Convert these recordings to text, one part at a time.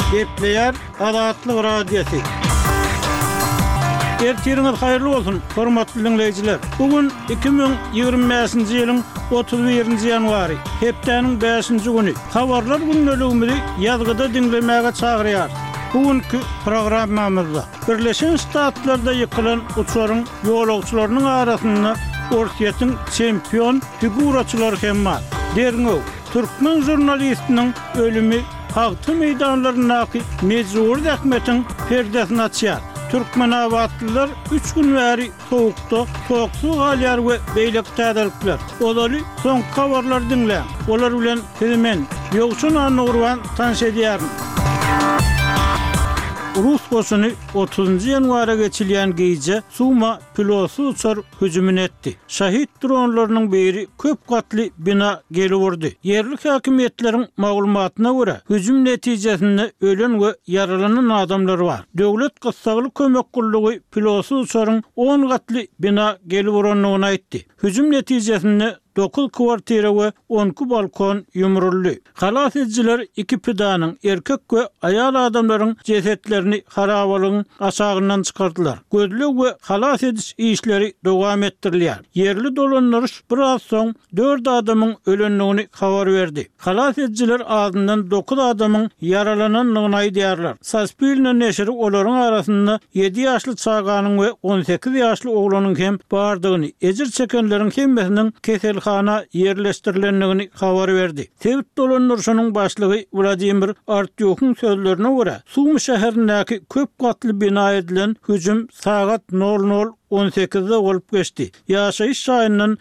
Gepleyer Adatlyk Radiosu. Ertiriniz hayırlı olsun, hormatly dinleyijiler. Bugün 2025-nji ýylyň 31-nji ýanwary, hepdeniň 5-nji güni. Habarlar günnäligimizi ýazgyda dinlemäge çagyrýar. Bugünkü programmamyzda Birleşen Ştatlarda ýykylan uçaryň ýolagçylarynyň arasynda orsiýetiň çempion figuraçylary hem bar. Derňew, türkmen jurnalistiniň ölümi Hagty meydanlarynaky mejbur ähmetiň perdesini açýar. Türkmen abatlylar 3 gün bäri sowukda soğuksu galýar we beýlek täzelikler. Olary soň habarlar dinle. Olar bilen hemen ýogşun anurwan tanış edýärim. Rus goşuny 30-njy ýanwara geçilýän gece Suma pilotsy uçar hüjüm etdi. Şahit dronlarynyň biri köp gatly bina gelip vurdy. Yerlik häkimetleriň maglumatyna görä, hüjüm netijesinde ölen we yaralanan adamlar bar. Döwlet gysgaly kömek gullugy pilotsy uçaryň 10 gatly bina gelip vuranlygyny aýtdy. Hüjüm netijesinde 9 kwartira we 10 balkon ýumruldy. Halas edjiler 2 pidanyň erkek we aýal adamlaryň jesetlerini harabalygyň aşagyndan çykardylar. Gözlük we halas ediş işleri dowam etdirilýär. Yerli dolanlaryş biraz soň 4 adamyň ölenligini habar berdi. Halas edjiler adından 9 adamyň yaralananlygyny aýdýarlar. Saspilne neşri olaryň arasynda 7 ýaşly çaganyň we 18 ýaşly oglanyň hem bardygyny, ejir çekenleriň hemmesiniň kesel yerleştirilenligini habar berdi. Tevhid dolanlaryşynyň başlygy Vladimir Artyokhyň sözlerine görä, Sumy şäherindäki köp gatly bina edilen hüjüm saat 00:18-de bolup geçdi. Ýaşaýyş şaýyndan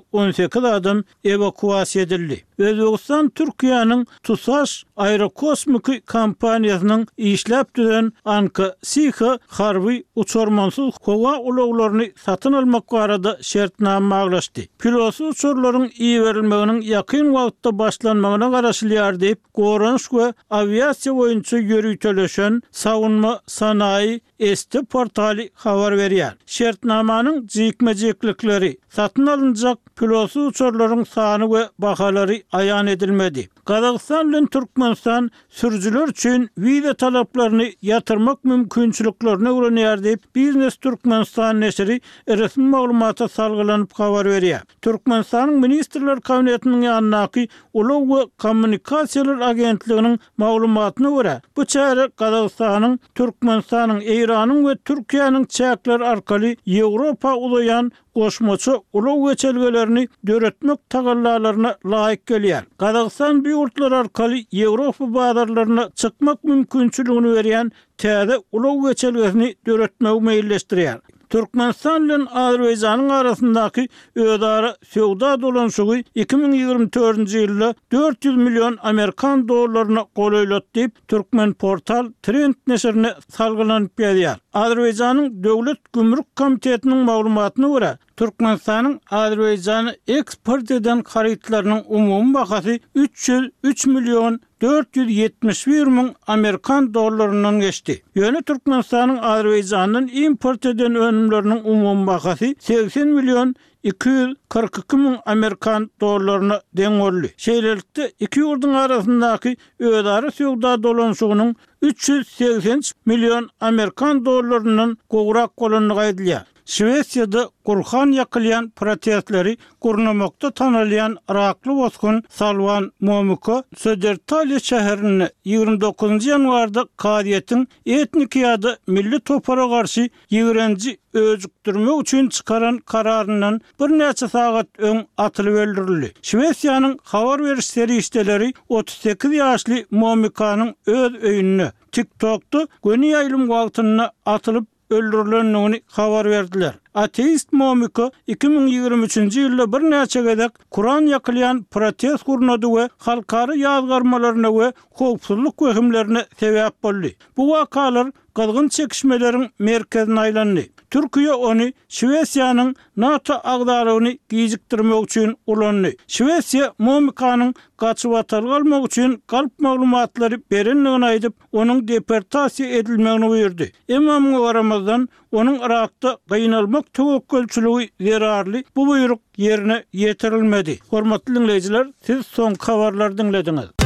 118 adam evakuasiýa edildi. Özbegistan Türkiýanyň Tusaş aerokosmik kompaniýasynyň işläp düzen Anka Siha harby uçurmansyz howa ulaglaryny satyn almak barada şertname maglaşdy. Pilotsy uçurlaryň iyi berilmeginiň ýakyn wagtda başlanmagyna garaşylýar diýip Goranş we aviasiýa boýunça ýörüýteleşen Sawunma Sanayi Esti portaly habar berýär. Şertnamanyň jikmejeklikleri, satyn alınjak pilotsy uçurlaryň sany we bahalary aýan edilmedi. Gazagystan bilen Türkmenistan sürüjüler üçin wiza talaplaryny ýatyrmak mümkinçiliklerini öwrenýär diýip Biznes Türkmenistan neşri resmi maglumata salgylanyp habar berýär. Türkmenistanyň ministrler kabinetiniň ýanynaky Ulag we Kommunikasiýalar agentliginiň maglumatyna görä, bu çäre Gazagystanyň, Türkmenistanyň, Eýranyň we Türkiýanyň çäkler arkaly Ýewropa ulayan goşmaçy ulag geçelgelerini döretmek tagallalaryna laýyk gelýär. Gazagystan bu ýurtlar arkaly Ýewropa bazarlaryna çykmak mümkinçiligini berýän täze ulag geçelgesini döretmegi meýilleşdirýär. Türkmenistan bilen Azerbaýjanyň arasyndaky özara sowda dolanşygy 2024-nji ýylda 400 milyon Amerikan dollaryna golaýlat diýip Türkmen portal Trend neşrine salgylanyp berýär. Azerbaýjanyň Döwlet Gümrük Komitetiniň maglumatyna görä, Türkmenistanyň Azerbaýjany eksport eden harytlarynyň umumy bahasy 303 milyon 471 min Amerikan dollarynyň geçdi. Ýöne Türkmenistanyň Azerbaýjanyň import eden önümleriniň umumy bahasy 80 milyon 242 min Amerikan dollaryna deň boldy. Şeýlelikde iki ýurduň arasyndaky özara sowda dolanşygynyň 380 milyon Amerikan dollarynyň gowrak bolanlygy aýdylýar. Şwesiýada Gurhan ýakylýan protestleri gurnamakda tanalýan Irakly bozgun Salwan Momiko Södertalya şäherini 29-njy ýanwarda Kadiýetiň etnik ýa-da milli topara garşy ýigrenji özükdirmek üçin çykaran kararyndan bir näçe sagat öň atylyp öldürildi. Şwesiýanyň habar beriş serişdeleri 38 ýaşly Momikanyň öz öýüne TikTok'da göni ýaýlym wagtyna atylyp öldürilenligini habar berdiler. Ateist Momiko 2023-nji ýylda bir näçe gezek Kur'an ýakylýan protest gurnady we halkary ýazgarmalaryna we howpsuzlyk wehimlerine sebäp boldy. Bu wakalar kızgın çekişmelerin merkezine aylandy. Türkiye onu Şwesiýanyň NATO agdarygyny gijikdirmek üçin ulandy. Şwesiýa Momikanyň gaçyp atalmak üçin galp maglumatlary berenligini aýdyp, onuň deportasiýa edilmegini buyurdy. Emma muňa garamazdan onuň Irakda gynalmak töwekkülçiligi zerarly bu buyruk yerine ýetirilmedi. Hormatly dinleýijiler, siz soň habarlary dinlediňiz.